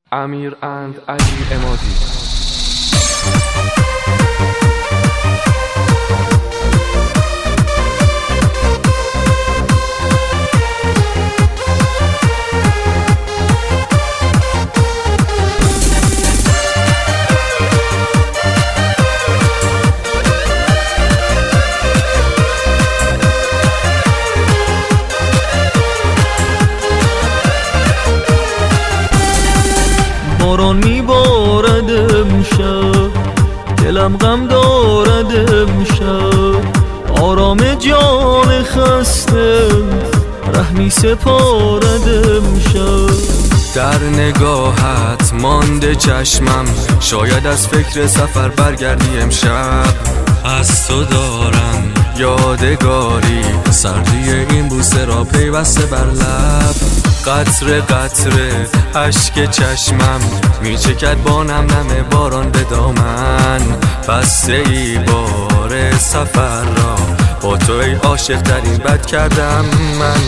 Amir and Ali Emadi. باران میبارد امشب، دلم غم دارد امشب، آرام جان خسته رحمی سپارد امشب. در نگاهت مانده چشمم، شاید از فکر سفر برگردی امشب. از تو دارم یادگاری، سردی این بوسه را پیوسته بر لب. قطره قطره اشک چشمم میچکد با نم نم باران به دامن. بسته ای بار سفر را با تو ای عاشق ترین بد کردم من.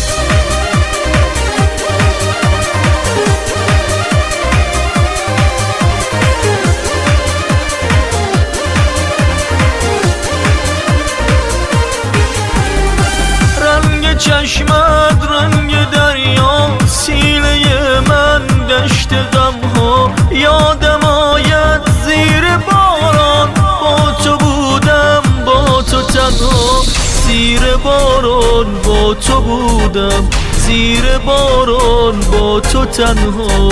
چشمت رنگ دریا، سینه من دشت غمها. یادم آید زیر باران با تو بودم، با تو تنها. زیر باران با تو بودم، زیر باران با تو تنها.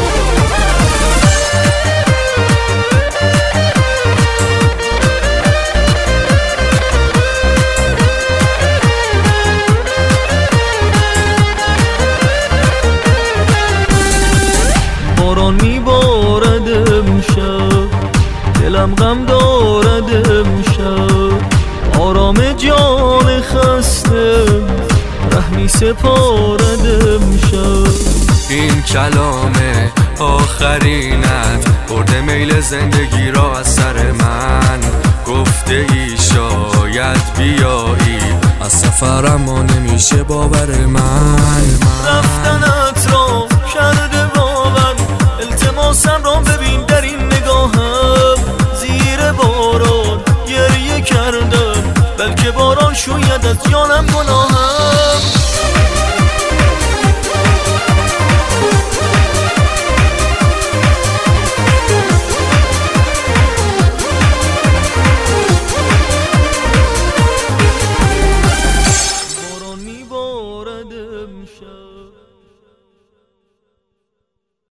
باران میبارد امشب، دلم غم دارد امشب، آرام جان خسته رحمی سپارد امشب. این کلام آخرینت برده میل زندگی را از سر من. گفته ای شاید بیایی، از سفرم ما نمیشه باور من. رفتنت را کرده باور، التماسم را ببین در این نگاهم. زیر باران گریه کردم، بلکه باران شوید از جانم گناه.